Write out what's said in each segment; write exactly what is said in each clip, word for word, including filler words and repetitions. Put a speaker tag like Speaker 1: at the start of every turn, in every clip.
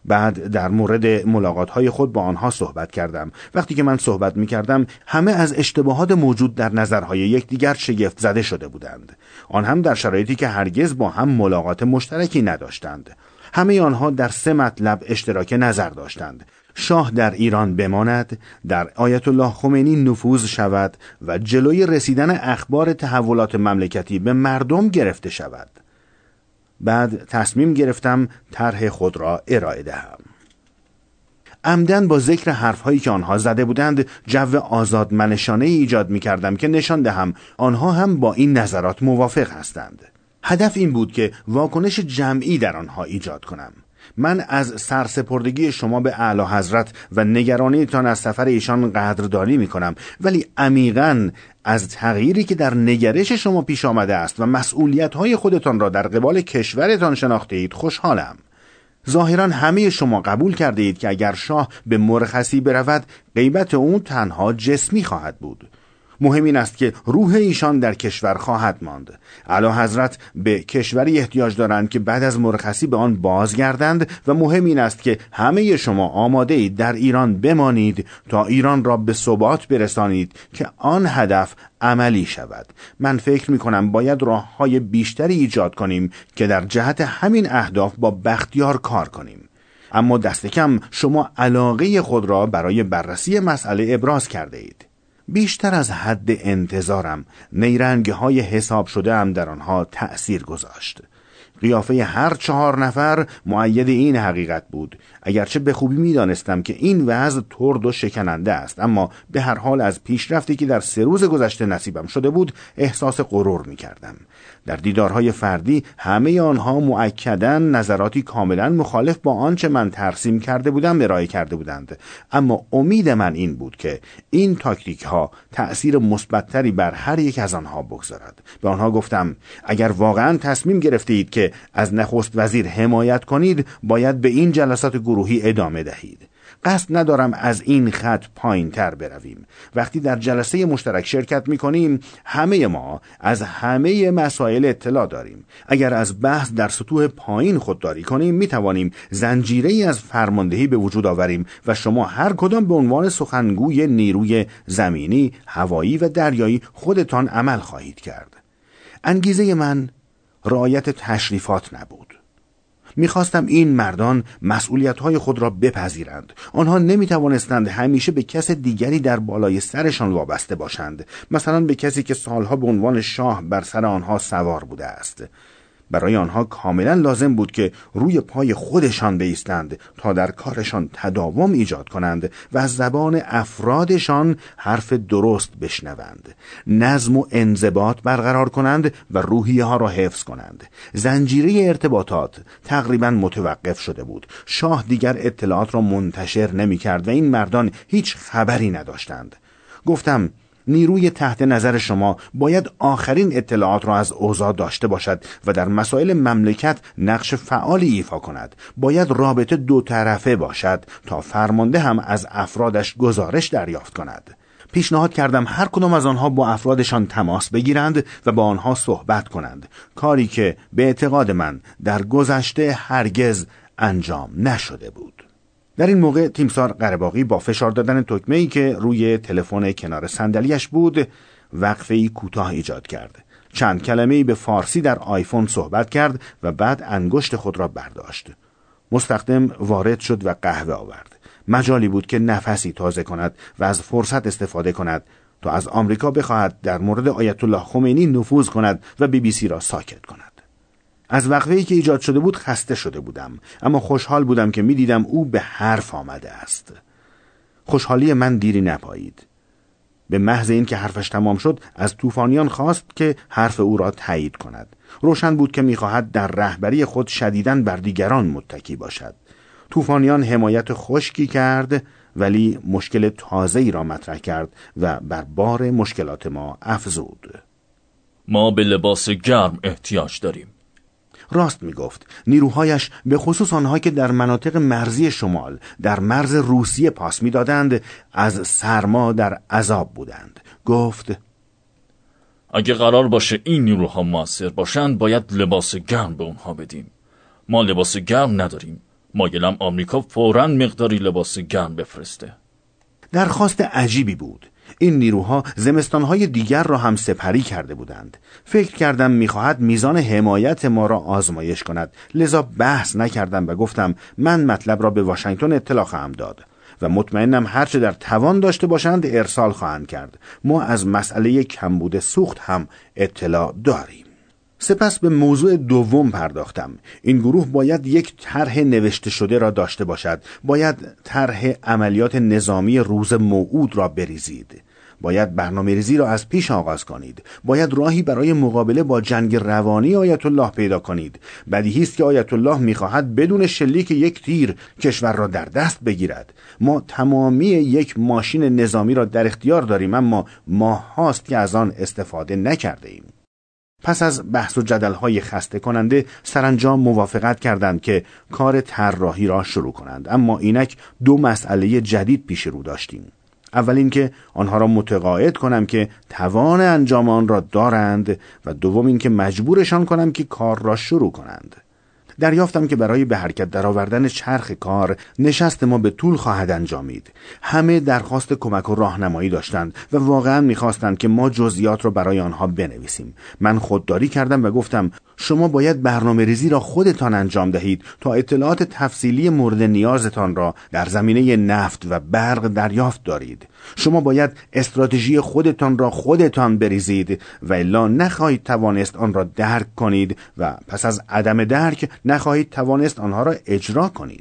Speaker 1: بعد در مورد ملاقات‌های خود با آنها صحبت کردم. وقتی که من صحبت می‌کردم همه از اشتباهات موجود در نظرهای یکدیگر شگفت زده شده بودند، آن هم در شرایطی که هرگز با هم ملاقات مشترکی نداشتند. همه آنها در سه مطلب اشتراک نظر داشتند: شاه در ایران بماند، در آیت الله خمینی نفوذ شود و جلوی رسیدن اخبار تحولات مملکتی به مردم گرفته شود. بعد تصمیم گرفتم طرح خود را ارائه دهم. عمدن با ذکر حرفهایی که آنها زده بودند جو آزادمنشانه ایجاد می کردم که نشان دهم آنها هم با این نظرات موافق هستند. هدف این بود که واکنش جمعی در آنها ایجاد کنم. من از سرسپردگی شما به اعلی حضرت و نگرانیتان از سفر ایشان قدردانی می کنم، ولی عمیقاً از تغییری که در نگرش شما پیش آمده است و مسئولیت‌های خودتان را در قبال کشورتان شناخته اید خوشحالم. ظاهراً همه شما قبول کرده اید که اگر شاه به مرخصی برود غیبت او تنها جسمی خواهد بود. مهم این است که روح ایشان در کشور خواهد ماند. اعلی حضرت به کشوری احتیاج دارند که بعد از مرخصی به آن بازگردند و مهم این است که همه شما آماده اید در ایران بمانید تا ایران را به ثبات برسانید که آن هدف عملی شود. من فکر می کنم باید راه‌های بیشتری ایجاد کنیم که در جهت همین اهداف با بختیار کار کنیم. اما دست کم شما علاقه خود را برای بررسی مسئله ابراز کرده اید. بیشتر از حد انتظارم نیرنگ های حساب شده هم در آنها تأثیر گذاشت. قیافه هر چهار نفر مؤید این حقیقت بود. اگرچه به خوبی می دانستم که این وضع ترد و شکننده است، اما به هر حال از پیشرفتی که در سه روز گذشته نصیبم شده بود احساس غرور می کردم. در دیدارهای فردی همه آنها مؤکداً نظراتی کاملا مخالف با آنچه من ترسیم کرده بودم ارائه کرده بودند، اما امید من این بود که این تاکتیک ها تأثیر مثبت‌تری بر هر یک از آنها بگذارد. به آنها گفتم اگر واقعاً تصمیم گرفتید که از نخست وزیر حمایت کنید باید به این جلسات گروهی ادامه دهید. قصد ندارم از این خط پایین تر برویم. وقتی در جلسه مشترک شرکت می کنیم همه ما از همه مسائل اطلاع داریم. اگر از بحث در سطوح پایین خودداری کنیم می توانیم زنجیره‌ای از فرماندهی به وجود آوریم و شما هر کدام به عنوان سخنگوی نیروی زمینی، هوایی و دریایی خودتان عمل خواهید کرد. انگیزه من رعایت تشریفات نبود. میخواستم این مردان مسئولیت‌های خود را بپذیرند. آنها نمیتوانستند همیشه به کس دیگری در بالای سرشان وابسته باشند، مثلا به کسی که سالها به عنوان شاه بر سر آنها سوار بوده است. برای آنها کاملا لازم بود که روی پای خودشان بایستند تا در کارشان تداوم ایجاد کنند و از زبان افرادشان حرف درست بشنوند، نظم و انضباط برقرار کنند و روحیه ها را حفظ کنند. زنجیره ارتباطات تقریبا متوقف شده بود. شاه دیگر اطلاعات را منتشر نمی کرد و این مردان هیچ خبری نداشتند. گفتم نیروی تحت نظر شما باید آخرین اطلاعات را از اوضاع داشته باشد و در مسائل مملکت نقش فعالی ایفا کند. باید رابطه دو طرفه باشد تا فرمانده هم از افرادش گزارش دریافت کند. پیشنهاد کردم هر کدام از آنها با افرادشان تماس بگیرند و با آنها صحبت کنند، کاری که به اعتقاد من در گذشته هرگز انجام نشده بود. در این موقع تیمسار قره‌باغی با فشار دادن دکمه‌ای که روی تلفن کنار صندلیاش بود وقفه‌ای کوتاه ایجاد کرد. چند کلمه‌ای به فارسی در آیفون صحبت کرد و بعد انگشت خود را برداشت. مستخدم وارد شد و قهوه آورد. مجالی بود که نفسی تازه کند و از فرصت استفاده کند تا از آمریکا بخواهد در مورد آیت الله خمینی نفوذ کند و بی بی سی را ساکت کند. از وقفه‌ای که ایجاد شده بود خسته شده بودم، اما خوشحال بودم که می‌دیدم او به حرف آمده است. خوشحالی من دیری نپایید. به محض این که حرفش تمام شد از طوفانیان خواست که حرف او را تایید کند. روشن بود که می‌خواهد در رهبری خود شدیداً بر دیگران متکی باشد. طوفانیان حمایت خشکی کرد ولی مشکل تازه‌ای را مطرح کرد و بر بار مشکلات ما افزود.
Speaker 2: ما به لباس گرم احتیاج داریم.
Speaker 1: راست می گفت. نیروهایش به خصوص آنها که در مناطق مرزی شمال در مرز روسیه پاس می دادند از سرما در عذاب بودند. گفت
Speaker 2: اگه قرار باشه این نیروها موثر باشند باید لباس گرم به اونها بدیم. ما لباس گرم نداریم. مایلم آمریکا فوراً مقداری لباس گرم بفرسته.
Speaker 1: درخواست عجیبی بود. این نیروها زمستانهای دیگر را هم سپری کرده بودند. فکر کردم میخواهد میزان حمایت ما را آزمایش کند، لذا بحث نکردم و گفتم من مطلب را به واشنگتن اطلاع خواهم داد و مطمئنم هرچه در توان داشته باشند ارسال خواهند کرد. ما از مسئله کمبود سوخت هم اطلاع داریم. سپس به موضوع دوم پرداختم. این گروه باید یک طرح نوشته شده را داشته باشد. باید طرح عملیات نظامی روز موعود را بریزید. باید برنامه‌ریزی را از پیش آغاز کنید. باید راهی برای مقابله با جنگ روانی آیت الله پیدا کنید. بدیهی است که آیت الله می‌خواهد بدون شلیک یک تیر کشور را در دست بگیرد. ما تمامی یک ماشین نظامی را در اختیار داریم، اما ماه هاست که از آن استفاده نکرده ایم. پس از بحث و جدل‌های خسته کننده سرانجام موافقت کردند که کار طراحی را شروع کنند، اما اینک دو مسئله جدید پیش رو داشتیم. اول این که آنها را متقاعد کنم که توان انجام آن را دارند و دوم این که مجبورشان کنم که کار را شروع کنند. دریافتم که برای به حرکت درآوردن چرخ کار نشست ما به طول خواهد انجامید. همه درخواست کمک و راهنمایی داشتند و واقعا می‌خواستند که ما جزئیات را برای آنها بنویسیم. من خودداری کردم و گفتم شما باید برنامه‌ریزی را خودتان انجام دهید تا اطلاعات تفصیلی مورد نیازتان را در زمینه نفت و برق دریافت دارید. شما باید استراتژی خودتان را خودتان بریزید و الا نخواهید توانست آن را درک کنید و پس از عدم درک نخواهید توانست آنها را اجرا کنید.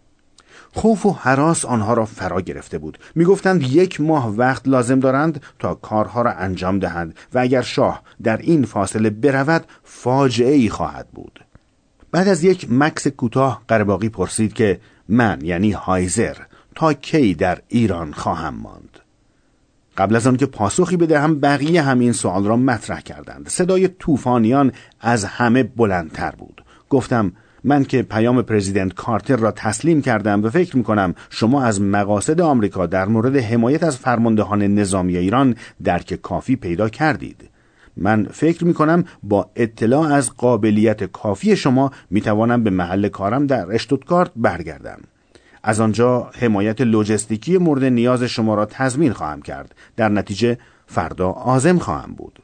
Speaker 1: خوف و هراس آنها را فرا گرفته بود. می گفتند یک ماه وقت لازم دارند تا کارها را انجام دهند و اگر شاه در این فاصله برود فاجعه ای خواهد بود. بعد از یک مکث کوتاه قره‌باقی پرسید که من یعنی هایزر تا کی در ایران خواهم ماند. قبل از آن که پاسخی بدهم بقیه همین سوال را مطرح کردند. صدای طوفانیان از همه بلندتر بود. گفتم من که پیام پرزیدنت کارتر را تسلیم کردم و فکر می‌کنم شما از مقاصد آمریکا در مورد حمایت از فرماندهان نظامی ایران درک کافی پیدا کردید. من فکر می‌کنم با اطلاع از قابلیت کافی شما می‌توانم به محل کارم در اشتوتگارت برگردم. از آنجا حمایت لوجستیکی مورد نیاز شما را تضمین خواهم کرد. در نتیجه فردا عازم خواهم بود.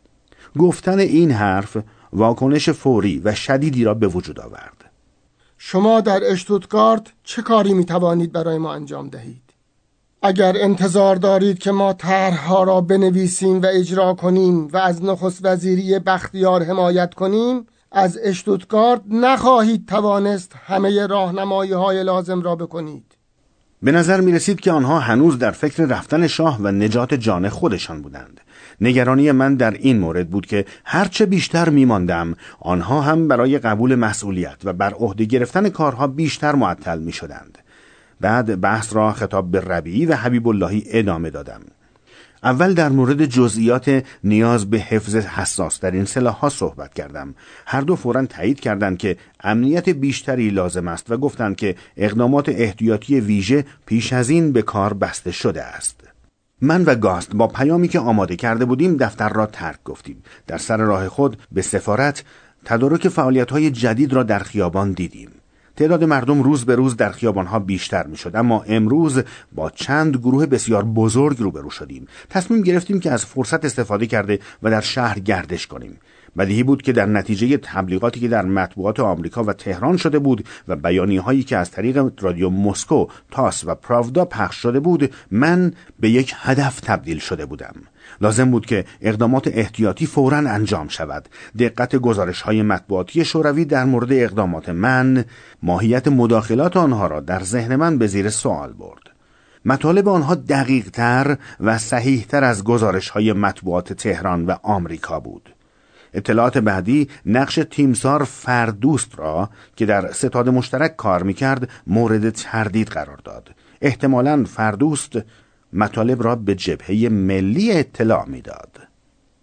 Speaker 1: گفتن این حرف واکنش فوری و شدیدی را به وجود آورد.
Speaker 3: شما در اشتوتگارت چه کاری می توانید برای ما انجام دهید؟ اگر انتظار دارید که ما طرح‌ها را بنویسیم و اجرا کنیم و از نخست وزیری بختیار حمایت کنیم، از اشتوتگارت نخواهید توانست همه راهنمایی‌های لازم را بکنید.
Speaker 1: به نظر می رسید که آنها هنوز در فکر رفتن شاه و نجات جان خودشان بودند. نگرانی من در این مورد بود که هرچه بیشتر می ماندم آنها هم برای قبول مسئولیت و بر عهده گرفتن کارها بیشتر معطل می شدند. بعد بحث را خطاب به ربیعی و حبیب اللهی ادامه دادم. اول در مورد جزئیات نیاز به حفظ حساس در این سلاح‌ها صحبت کردم. هر دو فوراً تایید کردند که امنیت بیشتری لازم است و گفتند که اقدامات احتیاطی ویژه پیش از این به کار بسته شده است. من و گاست با پیامی که آماده کرده بودیم دفتر را ترک گفتیم. در سر راه خود به سفارت تدارک فعالیت‌های جدید را در خیابان دیدیم. تعداد مردم روز به روز در خیابانها بیشتر می شد، اما امروز با چند گروه بسیار بزرگ روبرو شدیم. تصمیم گرفتیم که از فرصت استفاده کرده و در شهر گردش کنیم. بدیهی بود که در نتیجه تبلیغاتی که در مطبوعات آمریکا و تهران شده بود و بیانیه‌هایی که از طریق رادیو مسکو، تاس و پراودا پخش شده بود، من به یک هدف تبدیل شده بودم. لازم بود که اقدامات احتیاطی فوراً انجام شود. دقت گزارش‌های مطبوعاتی شوروی در مورد اقدامات من، ماهیت مداخلات آنها را در ذهن من به زیر سوال برد. مطالب آنها دقیق‌تر و صحیح‌تر از گزارش‌های مطبوعات تهران و آمریکا بود. اطلاعات بعدی نقش تیمسار فردوست را که در ستاد مشترک کار می‌کرد مورد تردید قرار داد. احتمالاً فردوست مطالب را به جبهه ملی اطلاع می‌داد.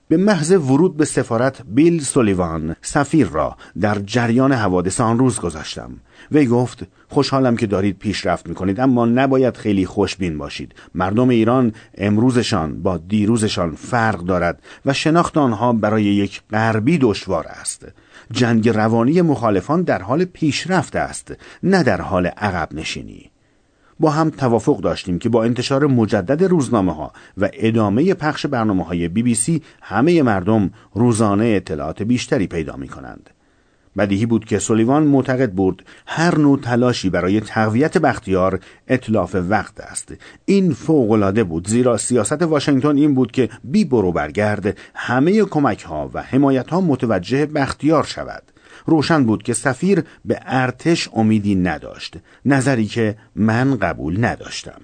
Speaker 1: به محض ورود به سفارت بیل سولیوان سفیر را در جریان حوادث آن روز گذاشتم. وی گفت خوشحالم که دارید پیشرفت میکنید، اما نباید خیلی خوشبین باشید. مردم ایران امروزشان با دیروزشان فرق دارد و شناخت آنها برای یک غربی دشوار است. جنگ روانی مخالفان در حال پیشرفت است، نه در حال عقب نشینی. با هم توافق داشتیم که با انتشار مجدد روزنامه ها و ادامه پخش برنامه های بی بی سی همه مردم روزانه اطلاعات بیشتری پیدا می کنند. بدیهی بود که سولیوان معتقد بود هر نوع تلاشی برای تقویت بختیار اتلاف وقت است. این فوق‌العاده بود، زیرا سیاست واشنگتن این بود که بی برو برگرد همه کمک ها و حمایت ها متوجه بختیار شود. روشن بود که سفیر به ارتش امیدی نداشت، نظری که من قبول نداشتم.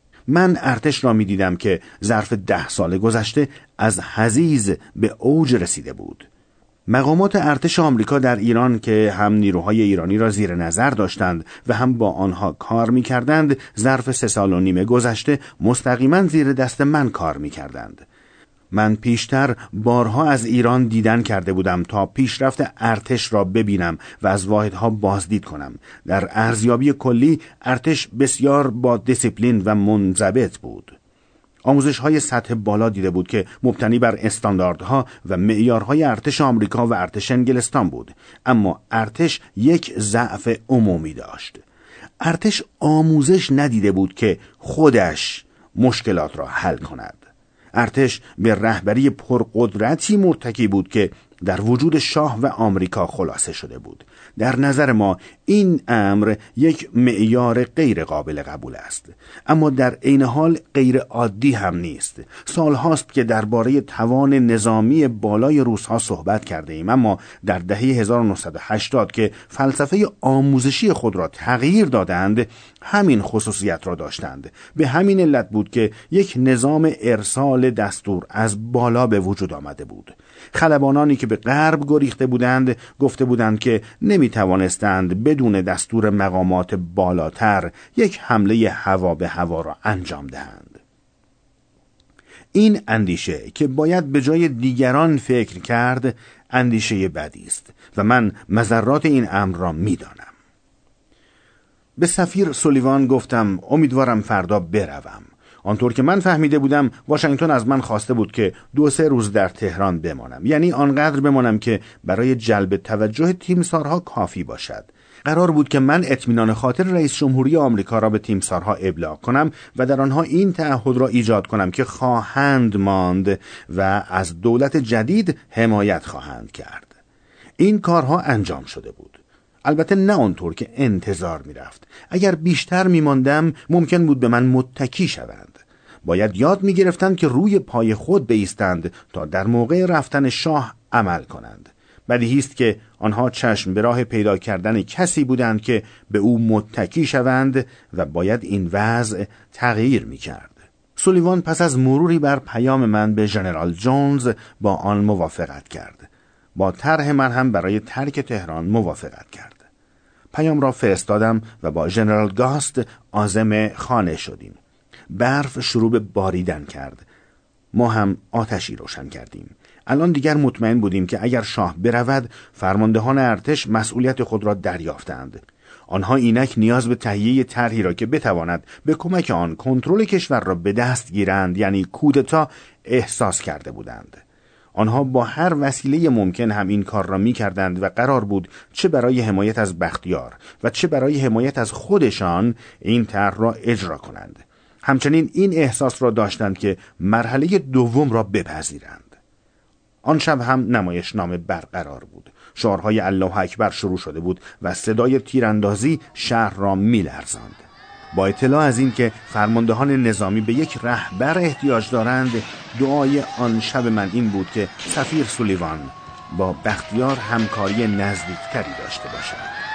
Speaker 1: من ارتش را می دیدم که ظرف ده سال گذشته از حضیض به اوج رسیده بود. مقامات ارتش آمریکا در ایران که هم نیروهای ایرانی را زیر نظر داشتند و هم با آنها کار می کردند، ظرف سه سال و نیم گذشته مستقیما زیر دست من کار می کردند. من پیشتر بارها از ایران دیدن کرده بودم تا پیشرفت ارتش را ببینم و از واحدها بازدید کنم. در ارزیابی کلی ارتش بسیار با دیسیپلین و منضبط بود. آموزش های سطح بالا دیده بود که مبتنی بر استانداردها و معیارهای ارتش آمریکا و ارتش انگلستان بود. اما ارتش یک ضعف عمومی داشت. ارتش آموزش ندیده بود که خودش مشکلات را حل کند. ارتش به رهبری پرقدرتی مرتکی بود که در وجود شاه و آمریکا خلاصه شده بود. در نظر ما این امر یک معیار غیر قابل قبول است، اما در عین حال غیر عادی هم نیست. سال هاست که درباره توان نظامی بالای روس‌ها صحبت کرده ایم، اما در دهه هزار و نهصد و هشتاد که فلسفه آموزشی خود را تغییر دادند، همین خصوصیت را داشتند. به همین علت بود که یک نظام ارسال دستور از بالا به وجود آمده بود. خلبانانی که به غرب گریخته بودند گفته بودند که نمی توانستند بدون دستور مقامات بالاتر یک حمله هوا به هوا را انجام دهند. این اندیشه که باید به جای دیگران فکر کرد اندیشه بدی است و من مضرات این امر را می دانم. به سفیر سولیوان گفتم امیدوارم فردا بروم. آنطور که من فهمیده بودم واشنگتن از من خواسته بود که دو سه روز در تهران بمانم، یعنی آنقدر بمانم که برای جلب توجه تیمسارها کافی باشد. قرار بود که من اطمینان خاطر رئیس جمهوری آمریکا را به تیمسارها ابلاغ کنم و در آنها این تعهد را ایجاد کنم که خواهند ماند و از دولت جدید حمایت خواهند کرد. این کارها انجام شده بود. البته نه آنطور که انتظار می رفت. اگر بیشتر می ماندم ممکن بود به من متکی شوند. باید یاد می گرفتند که روی پای خود بایستند تا در موقع رفتن شاه عمل کنند. بدیهی است که آنها چشم به راه پیدا کردن کسی بودند که به او متکی شوند و باید این وضع تغییر می کرد. سولیوان پس از مروری بر پیام من به ژنرال جونز با آن موافقت کرد. با طرح من هم برای ترک تهران موافقت کرد. پیام را فرستادم و با ژنرال گاست عازم خانه شدیم. برف شروع به باریدن کرد. ما هم آتشی روشن کردیم. الان دیگر مطمئن بودیم که اگر شاه برود فرماندهان ارتش مسئولیت خود را دریافتند. آنها اینک نیاز به تهیه طرحی را که بتواند به کمک آن کنترل کشور را به دست گیرند، یعنی کودتا، احساس کرده بودند. آنها با هر وسیله ممکن هم این کار را می کردند و قرار بود چه برای حمایت از بختیار و چه برای حمایت از خودشان این طرح را اجرا کنند. همچنین این احساس را داشتند که مرحله دوم را بپذیرند. آن شب هم نمایشنامه برقرار بود. شعارهای الله اکبر شروع شده بود و صدای تیراندازی شهر را می لرزاند. با اطلاع از این که فرماندهان نظامی به یک رهبر احتیاج دارند، دعای آن شب من این بود که سفیر سولیوان با بختیار همکاری نزدیکتری داشته باشد.